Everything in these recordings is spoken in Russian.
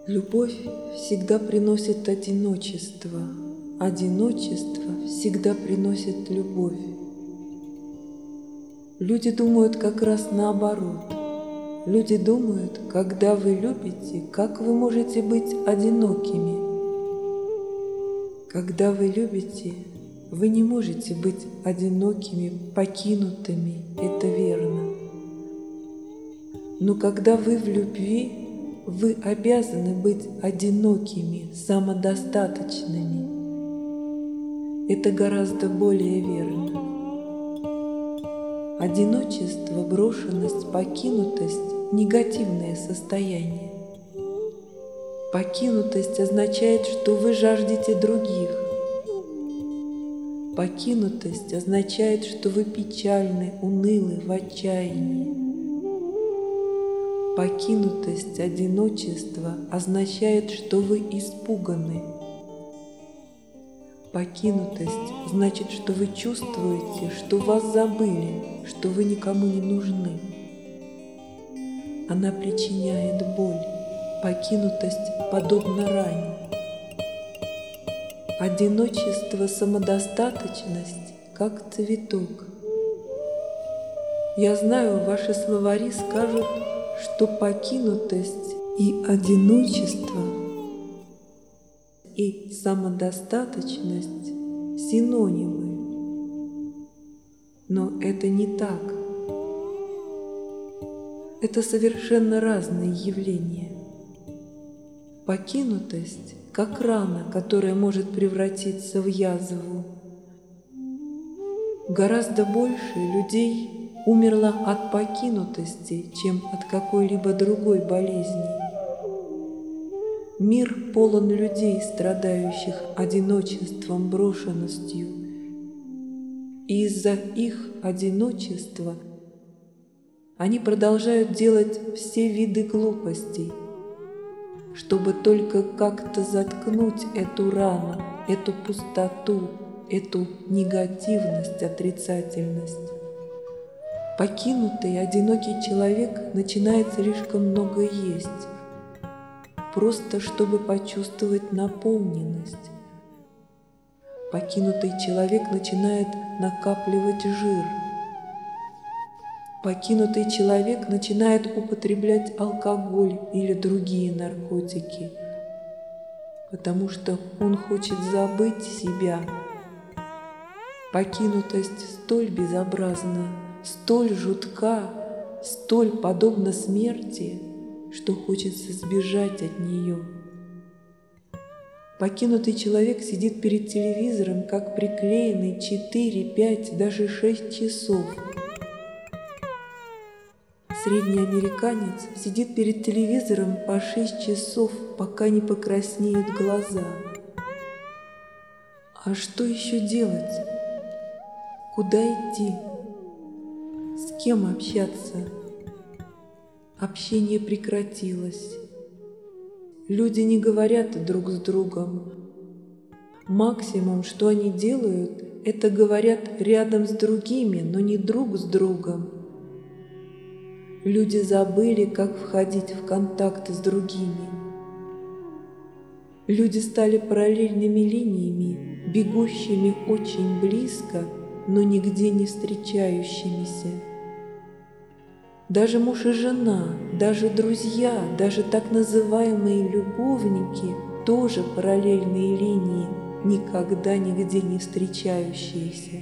Любовь всегда приносит одиночество, одиночество всегда приносит любовь. Люди думают как раз наоборот. Люди думают, когда вы любите, как вы можете быть одинокими. Когда вы любите, вы не можете быть одинокими, покинутыми, это верно. Но когда вы в любви, вы обязаны быть одинокими, самодостаточными. Это гораздо более верно. Одиночество, брошенность, покинутость – негативное состояние. Покинутость означает, что вы жаждете других. Покинутость означает, что вы печальны, унылы, в отчаянии. Покинутость, одиночество означает, что вы испуганы. Покинутость значит, что вы чувствуете, что вас забыли, что вы никому не нужны. Она причиняет боль. Покинутость подобна ране. Одиночество, самодостаточность, как цветок. Я знаю, ваши словари скажут, что покинутость и одиночество и самодостаточность синонимы. Но это не так. Это совершенно разные явления. Покинутость, как рана, которая может превратиться в язву. Гораздо больше людей умерло от покинутости, чем от какой-либо другой болезни. Мир полон людей, страдающих одиночеством, брошенностью. И из-за их одиночества они продолжают делать все виды глупостей, чтобы только как-то заткнуть эту рану, эту пустоту, эту негативность, отрицательность. Покинутый, одинокий человек начинает слишком много есть, просто чтобы почувствовать наполненность. Покинутый человек начинает накапливать жир. Покинутый человек начинает употреблять алкоголь или другие наркотики, потому что он хочет забыть себя. Покинутость столь безобразна, столь жутка, столь подобна смерти, что хочется сбежать от нее. Покинутый человек сидит перед телевизором, как приклеенный 4, 5, даже 6 часов. Средний американец сидит перед телевизором по 6 часов, пока не покраснеют глаза. А что еще делать? Куда идти? С кем общаться? Общение прекратилось. Люди не говорят друг с другом. Максимум, что они делают, это говорят рядом с другими, но не друг с другом. Люди забыли, как входить в контакт с другими. Люди стали параллельными линиями, бегущими очень близко, но нигде не встречающимися. Даже муж и жена, даже друзья, даже так называемые любовники тоже параллельные линии, никогда нигде не встречающиеся.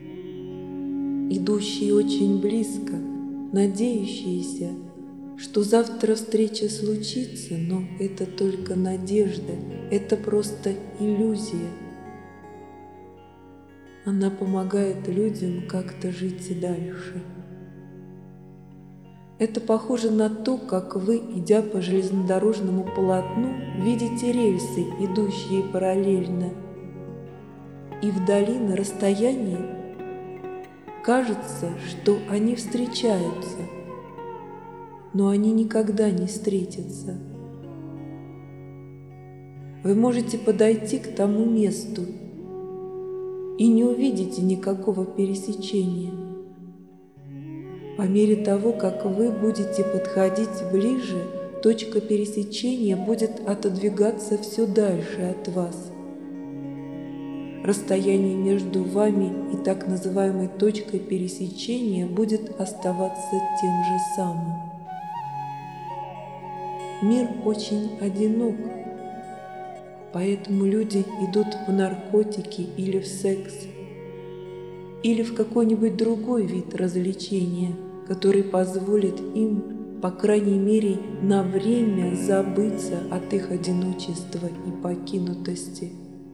Идущие очень близко, надеющиеся, что завтра встреча случится, но это только надежда, это просто иллюзия. Она помогает людям как-то жить и дальше. Это похоже на то, как вы, идя по железнодорожному полотну, видите рельсы, идущие параллельно, и вдали на расстоянии кажется, что они встречаются, но они никогда не встретятся. Вы можете подойти к тому месту и не увидите никакого пересечения. По мере того, как вы будете подходить ближе, точка пересечения будет отодвигаться все дальше от вас. Расстояние между вами и так называемой точкой пересечения будет оставаться тем же самым. Мир очень одинок, поэтому люди идут в наркотики или в секс, или в какой-нибудь другой вид развлечения, который позволит им, по крайней мере, на время забыться от их одиночества и покинутости.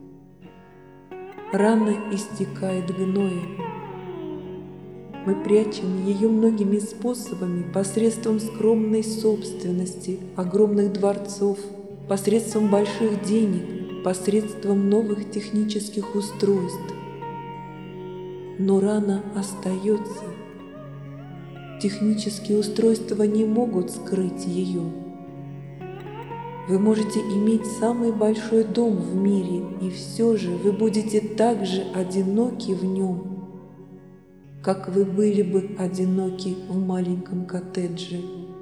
Рана истекает гноем. Мы прячем ее многими способами, посредством скромной собственности, огромных дворцов, посредством больших денег, посредством новых технических устройств. Но рана остается. Технические устройства не могут скрыть ее. Вы можете иметь самый большой дом в мире, и все же вы будете так же одиноки в нем, как вы были бы одиноки в маленьком коттедже.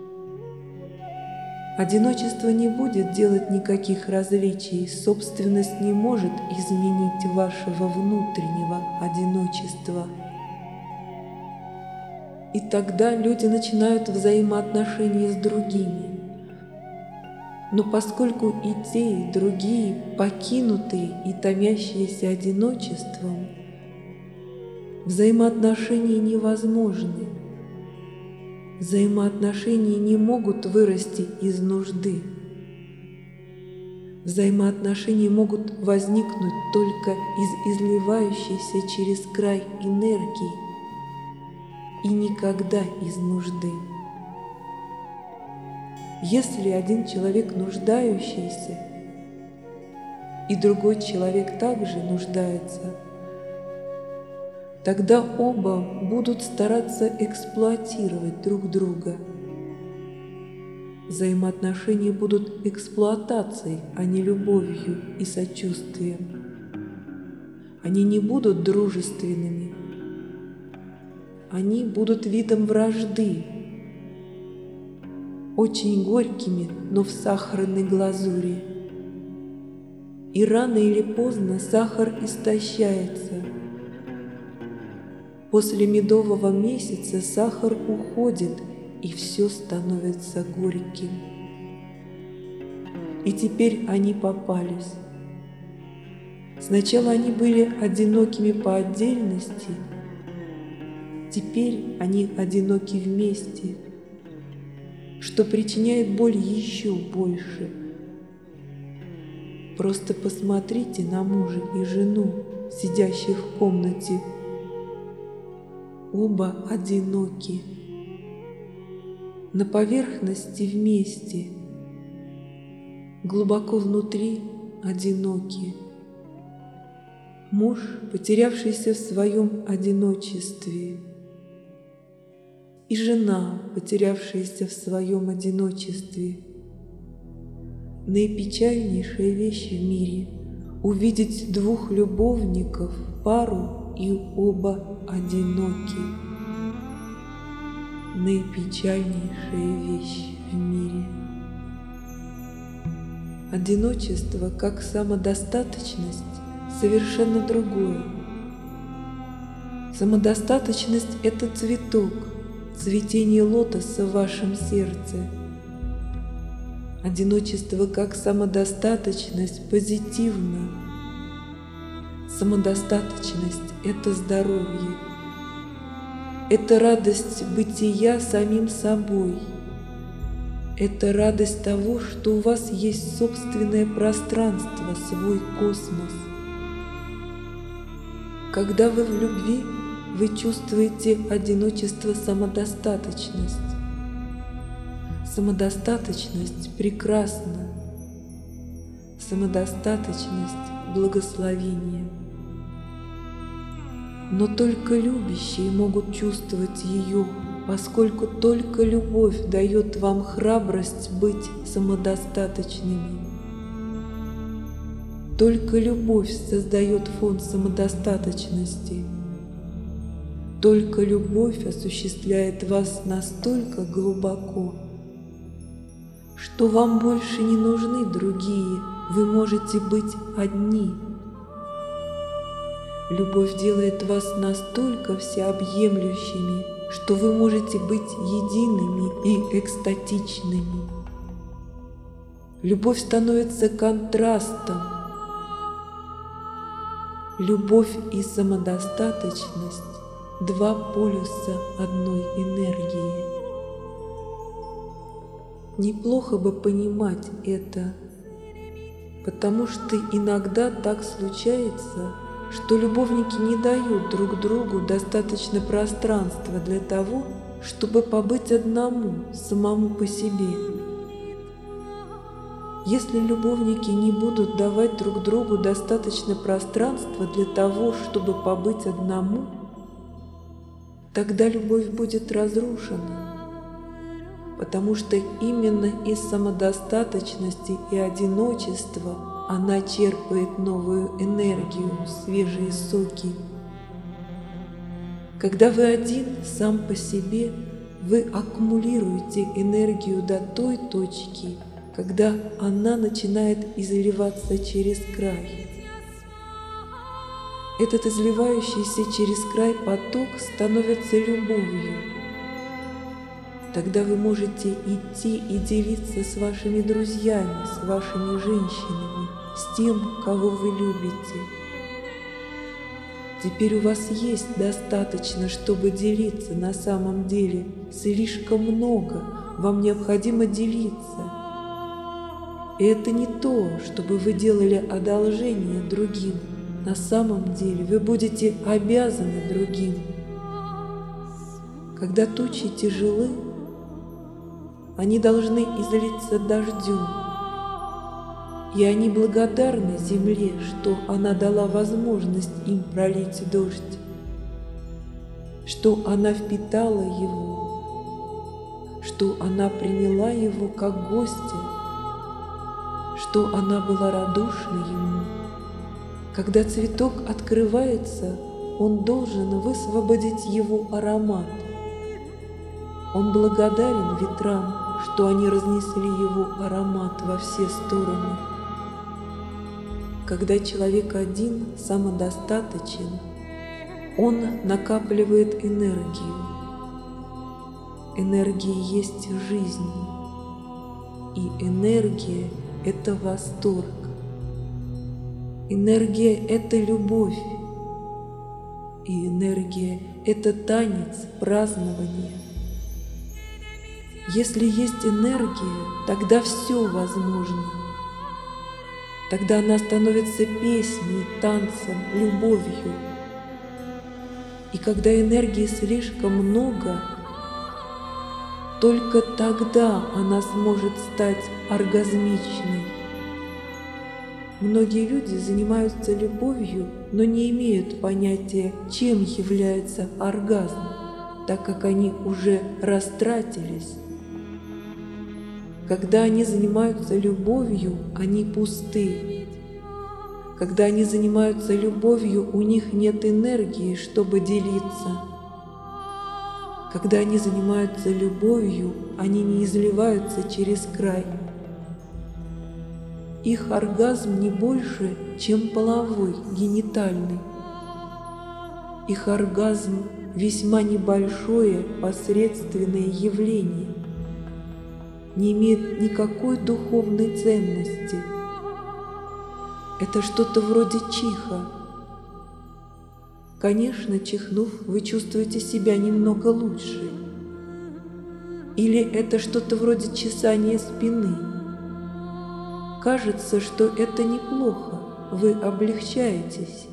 Одиночество не будет делать никаких различий, собственность не может изменить вашего внутреннего одиночества. И тогда люди начинают взаимоотношения с другими. Но поскольку и те, и другие покинутые и томящиеся одиночеством, взаимоотношения невозможны. Взаимоотношения не могут вырасти из нужды. Взаимоотношения могут возникнуть только из изливающейся через край энергии и никогда из нужды. Если один человек нуждающийся, и другой человек также нуждается, тогда оба будут стараться эксплуатировать друг друга. Взаимоотношения будут эксплуатацией, а не любовью и сочувствием. Они не будут дружественными. Они будут видом вражды, очень горькими, но в сахарной глазури. И рано или поздно сахар истощается. После медового месяца сахар уходит, и все становится горьким. И теперь они попались. Сначала они были одинокими по отдельности, теперь они одиноки вместе, что причиняет боль еще больше. Просто посмотрите на мужа и жену, сидящих в комнате. Оба одиноки. На поверхности вместе, глубоко внутри одиноки. Муж, потерявшийся в своем одиночестве, и жена, потерявшаяся в своем одиночестве. Наипечальнейшая вещь в мире — увидеть двух любовников, пару, и оба одиноки. Наипечальнейшая вещь в мире. Одиночество, как самодостаточность, совершенно другое. Самодостаточность — это цветок, цветение лотоса в вашем сердце. Одиночество как самодостаточность позитивно. Самодостаточность — это здоровье. Это радость бытия самим собой. Это радость того, что у вас есть собственное пространство, свой космос. Когда вы в любви, вы чувствуете одиночество, самодостаточность. Самодостаточность прекрасна. Самодостаточность — благословение. Но только любящие могут чувствовать ее, поскольку только любовь дает вам храбрость быть самодостаточными. Только любовь создает фон самодостаточности. Только любовь осуществляет вас настолько глубоко, что вам больше не нужны другие, вы можете быть одни. Любовь делает вас настолько всеобъемлющими, что вы можете быть едиными и экстатичными. Любовь становится контрастом. Любовь и самодостаточность – два полюса одной энергии. Неплохо бы понимать это, потому что иногда так случается, что любовники не дают друг другу достаточно пространства для того, чтобы побыть одному, самому по себе. Если любовники не будут давать друг другу достаточно пространства для того, чтобы побыть одному, тогда любовь будет разрушена, потому что именно из самодостаточности и одиночества она черпает новую энергию, свежие соки. Когда вы один, сам по себе, вы аккумулируете энергию до той точки, когда она начинает изливаться через край. Этот изливающийся через край поток становится любовью. Тогда вы можете идти и делиться с вашими друзьями, с вашими женщинами, с тем, кого вы любите. Теперь у вас есть достаточно, чтобы делиться на самом деле. Слишком много, вам необходимо делиться. И это не то, чтобы вы делали одолжение другим. На самом деле вы будете обязаны другим. Когда тучи тяжелы, они должны излиться дождем. И они благодарны земле, что она дала возможность им пролить дождь, что она впитала его, что она приняла его как гостя, что она была радушна ему. Когда цветок открывается, он должен высвободить его аромат. Он благодарен ветрам, что они разнесли его аромат во все стороны. Когда человек один, самодостаточен, он накапливает энергию. Энергия есть жизнь, и энергия – это восторг. Энергия – это любовь, и энергия – это танец, празднование. Если есть энергия, тогда все возможно. Тогда она становится песней, танцем, любовью. И когда энергии слишком много, только тогда она сможет стать оргазмичной. Многие люди занимаются любовью, но не имеют понятия, чем является оргазм, так как они уже растратились. Когда они занимаются любовью, они пусты. Когда они занимаются любовью, у них нет энергии, чтобы делиться. Когда они занимаются любовью, они не изливаются через край. Их оргазм не больше, чем половой, генитальный. Их оргазм весьма небольшое, посредственное явление, не имеет никакой духовной ценности. Это что-то вроде чиха. Конечно, чихнув, вы чувствуете себя немного лучше. Или это что-то вроде чесания спины. Кажется, что это неплохо, вы облегчаетесь.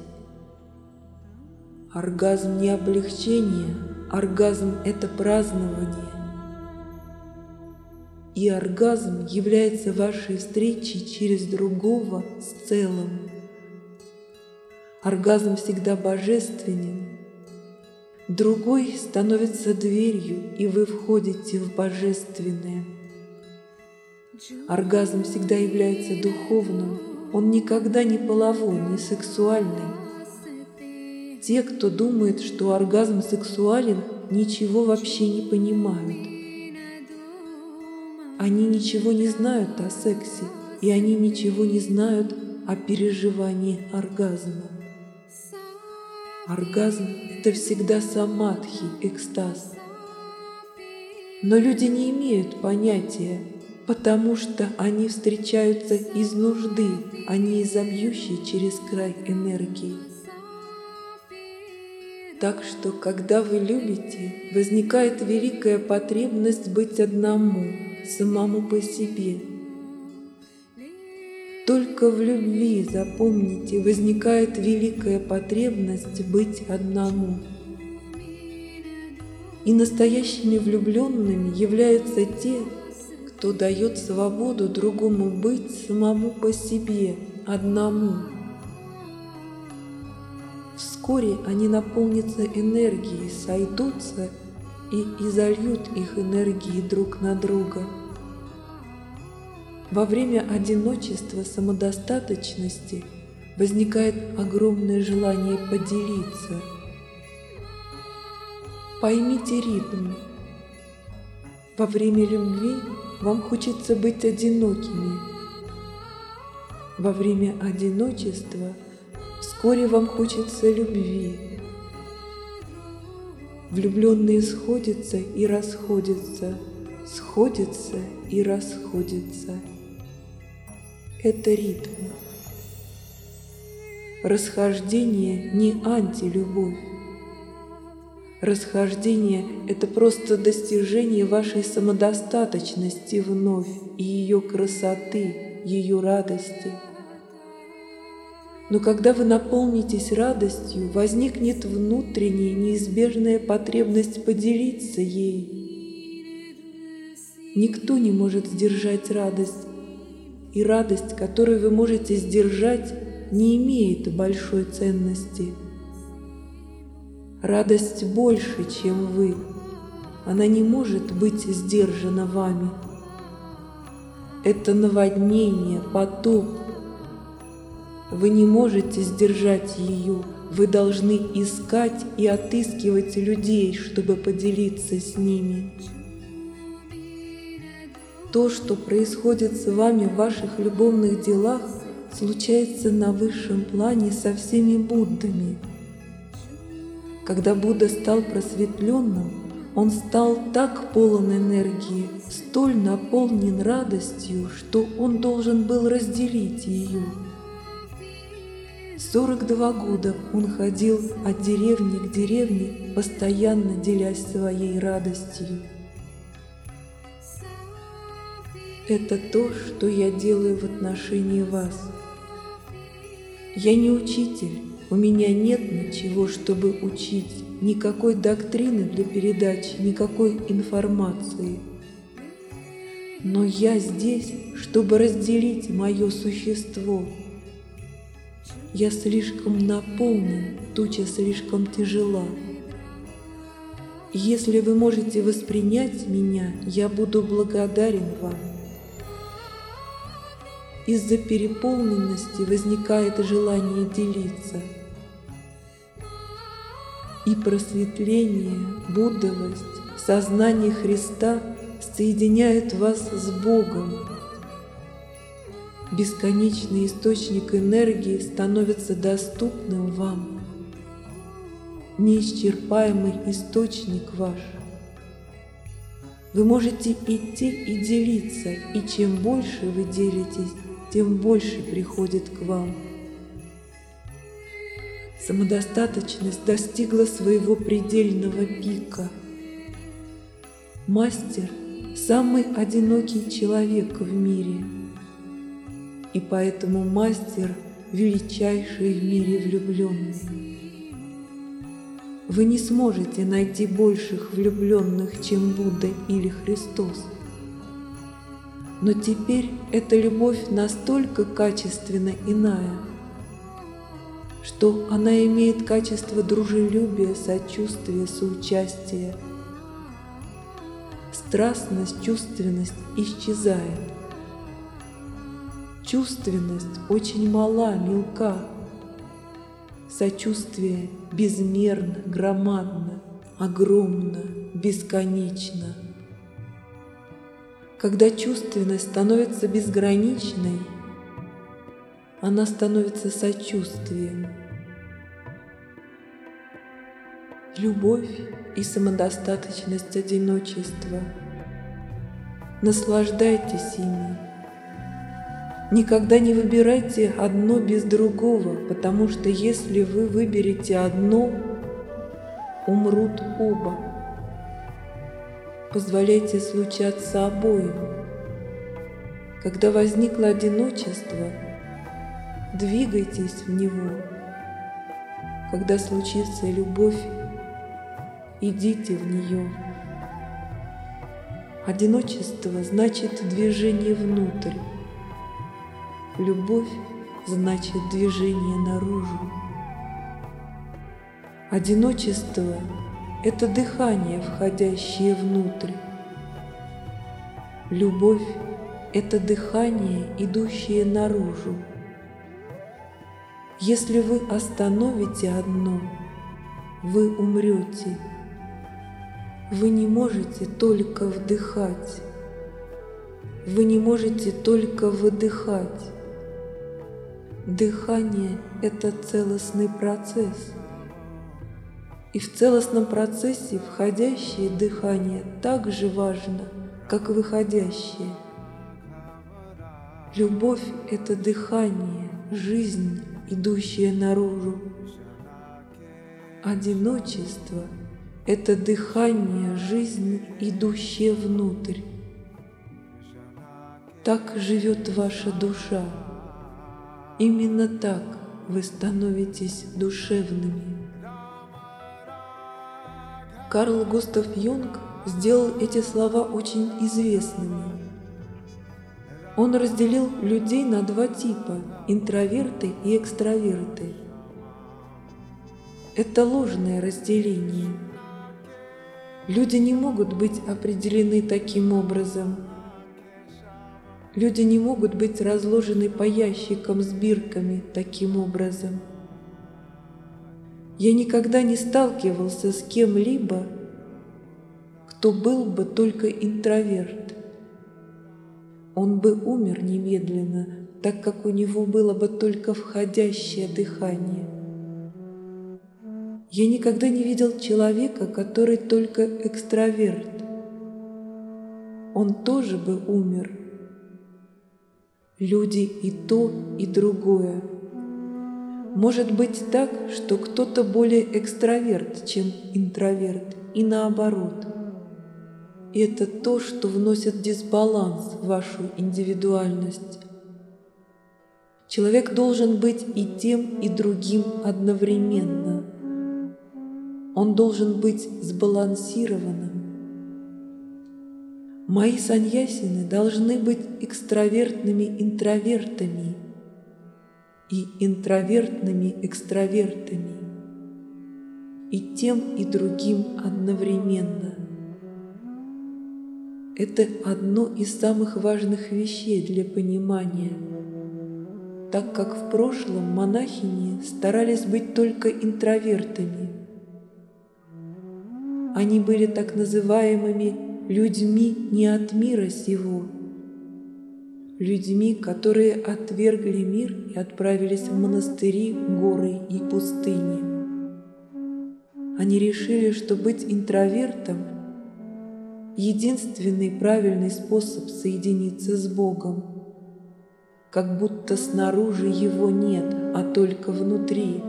Оргазм не облегчение, оргазм – это празднование. И оргазм является вашей встречей через другого с целым. Оргазм всегда божественен. Другой становится дверью, и вы входите в божественное. Оргазм всегда является духовным, он никогда не половой, не сексуальный. Те, кто думает, что оргазм сексуален, ничего вообще не понимают. Они ничего не знают о сексе, и они ничего не знают о переживании оргазма. Оргазм — это всегда самадхи, экстаз. Но люди не имеют понятия, потому что они встречаются из нужды, а не из бьющей через край энергии. Так что, когда вы любите, возникает великая потребность быть одному, самому по себе. Только в любви, запомните, возникает великая потребность быть одному. И настоящими влюбленными являются те, кто дает свободу другому быть самому по себе, одному. Вскоре они наполнятся энергией, сойдутся и изольют их энергии друг на друга. Во время одиночества, самодостаточности возникает огромное желание поделиться. Поймите ритм. Во время любви вам хочется быть одинокими. Во время одиночества вскоре вам хочется любви. Влюбленные сходятся и расходятся, сходятся и расходятся. Это ритм. Расхождение не антилюбовь. Расхождение — это просто достижение вашей самодостаточности вновь и ее красоты, ее радости. Но когда вы наполнитесь радостью, возникнет внутренняя неизбежная потребность поделиться ей. Никто не может сдержать радость, и радость, которую вы можете сдержать, не имеет большой ценности. Радость больше, чем вы. Она не может быть сдержана вами. Это наводнение, потоп. Вы не можете сдержать ее. Вы должны искать и отыскивать людей, чтобы поделиться с ними. То, что происходит с вами в ваших любовных делах, случается на высшем плане со всеми Буддами. Когда Будда стал просветленным, он стал так полон энергии, столь наполнен радостью, что он должен был разделить ее. 42 года он ходил от деревни к деревне, постоянно делясь своей радостью. Это то, что я делаю в отношении вас. Я не учитель, у меня нет ничего, чтобы учить, никакой доктрины для передачи, никакой информации. Но я здесь, чтобы разделить мое существо. Я слишком наполнен, туча слишком тяжела. Если вы можете воспринять меня, я буду благодарен вам. Из-за переполненности возникает желание делиться. И просветление, буддовость, сознание Христа соединяют вас с Богом. Бесконечный источник энергии становится доступным вам. Неисчерпаемый источник ваш. Вы можете идти и делиться, и чем больше вы делитесь, тем больше приходит к вам. Самодостаточность достигла своего предельного пика. Мастер – самый одинокий человек в мире, и поэтому мастер – величайший в мире влюбленный. Вы не сможете найти больших влюбленных, чем Будда или Христос. Но теперь эта любовь настолько качественно иная, что она имеет качество дружелюбия, сочувствия, соучастия. Страстность, чувственность исчезает. Чувственность очень мала, мелка. Сочувствие безмерно, громадно, огромно, бесконечно. Когда чувственность становится безграничной, она становится сочувствием. Любовь и самодостаточность одиночества. Наслаждайтесь ими. Никогда не выбирайте одно без другого, потому что если вы выберете одно, умрут оба. Позволяйте случаться обоим. Когда возникло одиночество, двигайтесь в него. Когда случится любовь, идите в нее. Одиночество значит движение внутрь. Любовь значит движение наружу. Одиночество — это дыхание, входящее внутрь. Любовь — это дыхание, идущее наружу. Если вы остановите одно, вы умрете. Вы не можете только вдыхать. Вы не можете только выдыхать. Дыхание — это целостный процесс. И в целостном процессе входящее дыхание так же важно, как выходящее. Любовь — это дыхание, жизнь, идущая наружу. Одиночество — это дыхание, жизнь, идущая внутрь. Так живет ваша душа. Именно так вы становитесь душевными. Карл Густав Юнг сделал эти слова очень известными. Он разделил людей на два типа – интроверты и экстраверты. Это ложное разделение. Люди не могут быть определены таким образом. Люди не могут быть разложены по ящикам с бирками таким образом. Я никогда не сталкивался с кем-либо, кто был бы только интроверт. Он бы умер немедленно, так как у него было бы только входящее дыхание. Я никогда не видел человека, который только экстраверт. Он тоже бы умер. Люди и то, и другое. Может быть так, что кто-то более экстраверт, чем интроверт, и наоборот. И это то, что вносит дисбаланс в вашу индивидуальность. Человек должен быть и тем, и другим одновременно. Он должен быть сбалансированным. Мои саньясины должны быть экстравертными интровертами и интровертными экстравертами, и тем, и другим одновременно. Это одно из самых важных вещей для понимания, так как в прошлом монахини старались быть только интровертами. Они были так называемыми людьми не от мира сего, людьми, которые отвергли мир и отправились в монастыри, горы и пустыни. Они решили, что быть интровертом — единственный правильный способ соединиться с Богом, как будто снаружи Его нет, а только внутри.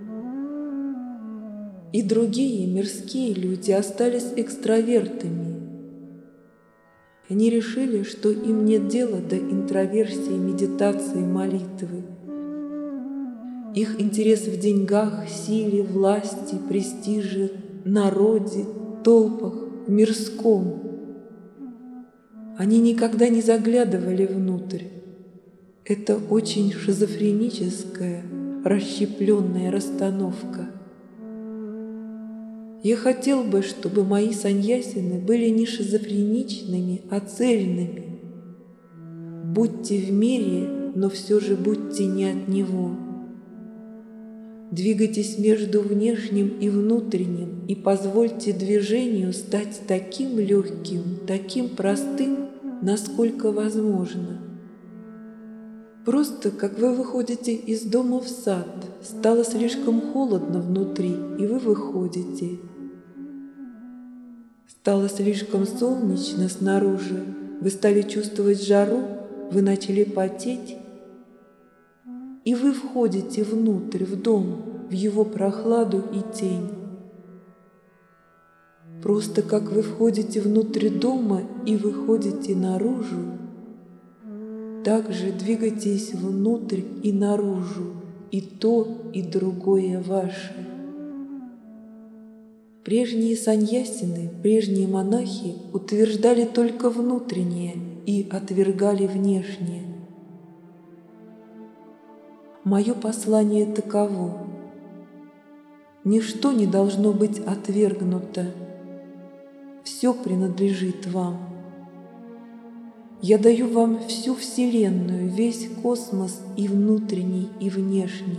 И другие мирские люди остались экстравертами. Они решили, что им нет дела до интроверсии, медитации, молитвы. Их интерес в деньгах, силе, власти, престиже, народе, толпах, в мирском. Они никогда не заглядывали внутрь. Это очень шизофреническая, расщепленная расстановка. Я хотел бы, чтобы мои саньясины были не шизофреничными, а цельными. Будьте в мире, но все же будьте не от него. Двигайтесь между внешним и внутренним и позвольте движению стать таким легким, таким простым, насколько возможно. Просто как вы выходите из дома в сад, стало слишком холодно внутри, и вы выходите. Стало слишком солнечно снаружи, вы стали чувствовать жару, вы начали потеть, и вы входите внутрь, в дом, в его прохладу и тень. Просто как вы входите внутрь дома и выходите наружу, так же двигайтесь внутрь и наружу, и то, и другое ваше. Прежние саньясины, прежние монахи утверждали только внутреннее и отвергали внешнее. Мое послание таково: ничто не должно быть отвергнуто, все принадлежит вам. Я даю вам всю Вселенную, весь космос, и внутренний, и внешний.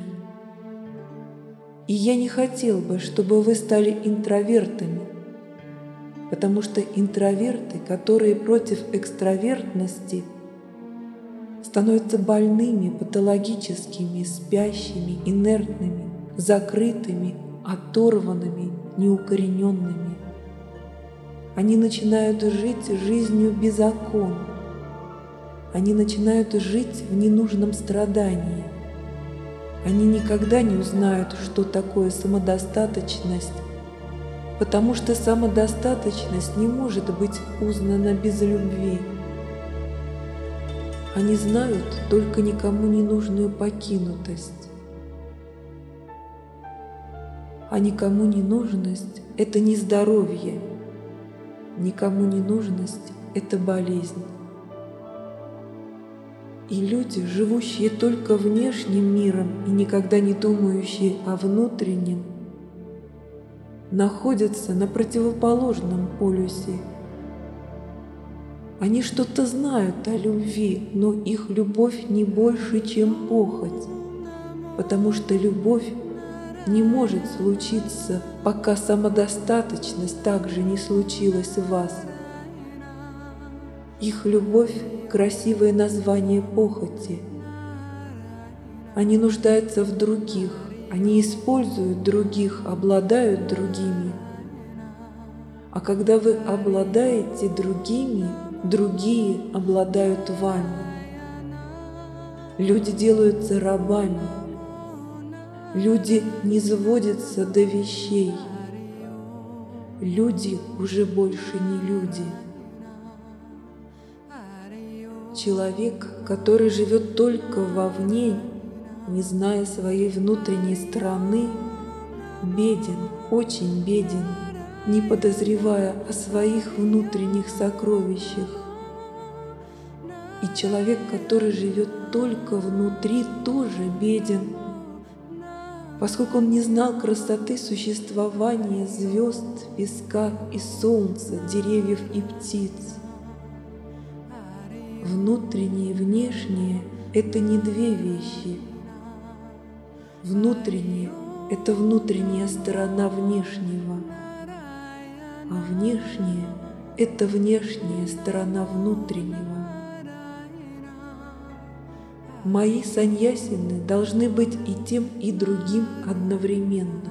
И я не хотел бы, чтобы вы стали интровертами, потому что интроверты, которые против экстравертности, становятся больными, патологическими, спящими, инертными, закрытыми, оторванными, неукорененными. Они начинают жить жизнью без окон. Они начинают жить в ненужном страдании. Они никогда не узнают, что такое самодостаточность, потому что самодостаточность не может быть узнана без любви. Они знают только никому не нужную покинутость. А никому не нужность – это не здоровье, никому не нужность – это болезнь. И люди, живущие только внешним миром и никогда не думающие о внутреннем, находятся на противоположном полюсе. Они что-то знают о любви, но их любовь не больше, чем похоть, потому что любовь не может случиться, пока самодостаточность также не случилась в вас. Их любовь – красивое название похоти. Они нуждаются в других, они используют других, обладают другими. А когда вы обладаете другими, другие обладают вами. Люди делаются рабами. Люди не сводятся до вещей. Люди уже больше не люди. Человек, который живет только вовне, не зная своей внутренней стороны, беден, очень беден, не подозревая о своих внутренних сокровищах. И человек, который живет только внутри, тоже беден, поскольку он не знал красоты существования звезд, песка и солнца, деревьев и птиц. Внутреннее и внешнее – это не две вещи. Внутреннее – это внутренняя сторона внешнего, а внешнее – это внешняя сторона внутреннего. Мои саньясины должны быть и тем, и другим одновременно.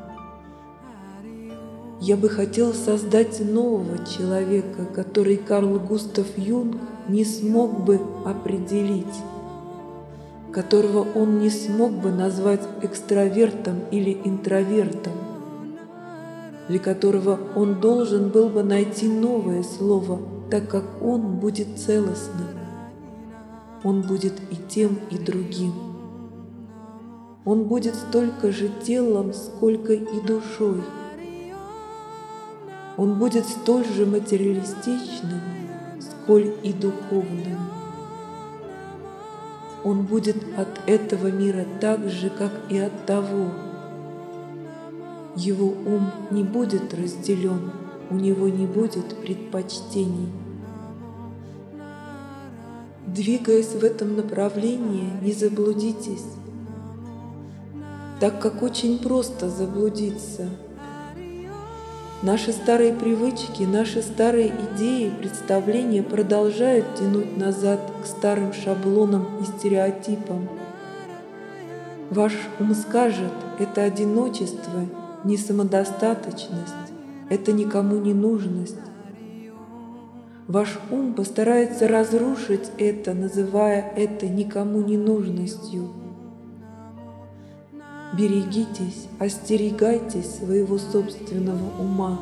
Я бы хотел создать нового человека, который Карл Густав Юнг не смог бы определить, которого он не смог бы назвать экстравертом или интровертом, для которого он должен был бы найти новое слово, так как он будет целостным. Он будет и тем, и другим. Он будет столько же телом, сколько и душой. Он будет столь же материалистичным, сколь и духовным. Он будет от этого мира так же, как и от того. Его ум не будет разделен, у него не будет предпочтений. Двигаясь в этом направлении, не заблудитесь, так как очень просто заблудиться. Наши старые привычки, наши старые идеи, представления продолжают тянуть назад к старым шаблонам и стереотипам. Ваш ум скажет: это одиночество, не самодостаточность, это никому не нужность. Ваш ум постарается разрушить это, называя это никому не нужностью. Берегитесь, остерегайтесь своего собственного ума,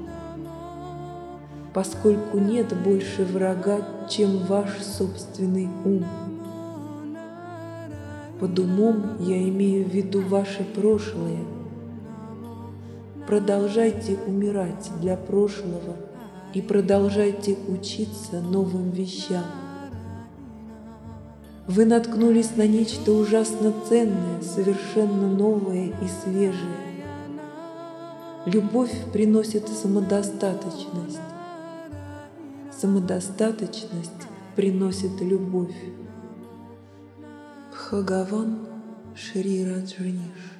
поскольку нет больше врага, чем ваш собственный ум. Под умом я имею в виду ваше прошлое. Продолжайте умирать для прошлого и продолжайте учиться новым вещам. Вы наткнулись на нечто ужасно ценное, совершенно новое и свежее. Любовь приносит самодостаточность. Самодостаточность приносит любовь. Бхагаван Шри Раджаниш.